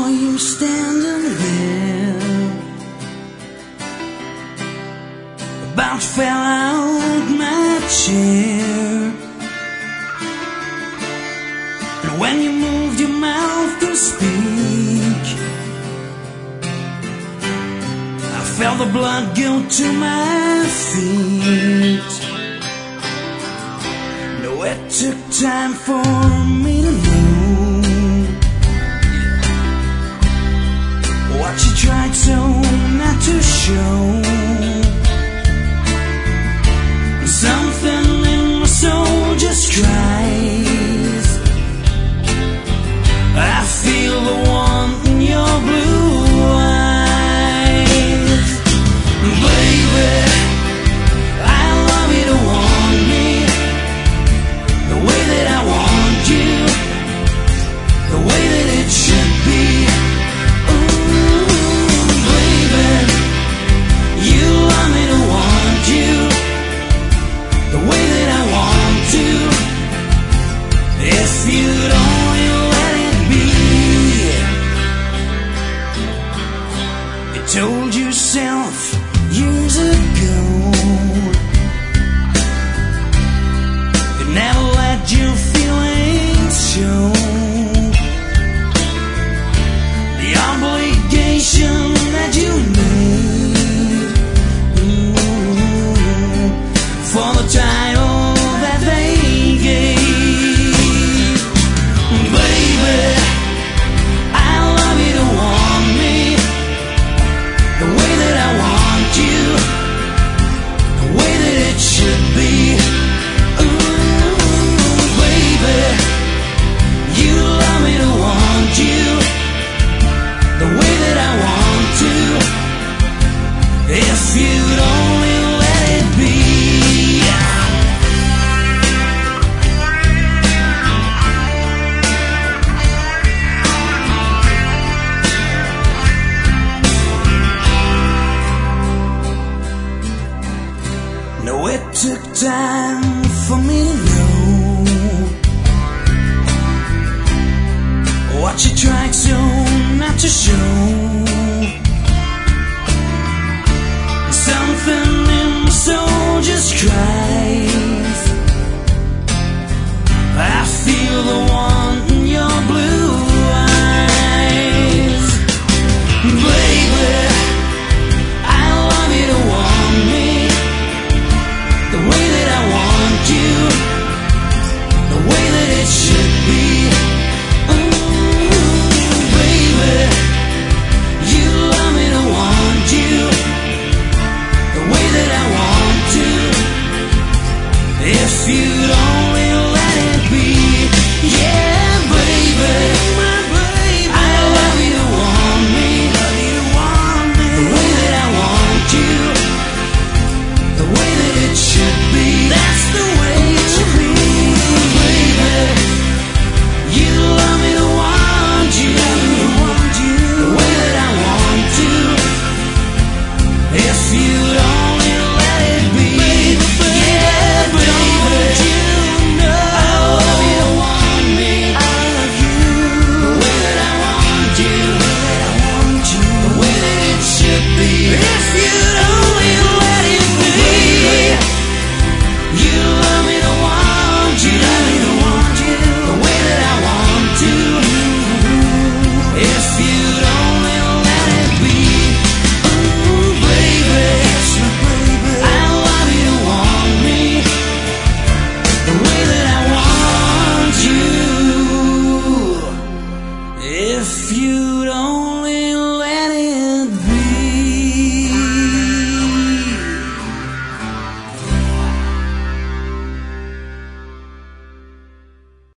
you standing there, about fell out my chair. And when you moved your mouth to speak, I felt the blood go to my feet. No, it took time for me to know what you tried so not to show. Something in my soul just cries. I feel the want in your blue eyes. Baby, I love you to want me the way that I want you, the way that it should be. If you'd only let it be. You told yourself years ago you'd never let your feelings show. The obligation that you made for the title that they gave. If you'd only let it be. No, it took time for me to know what you tried so not to show.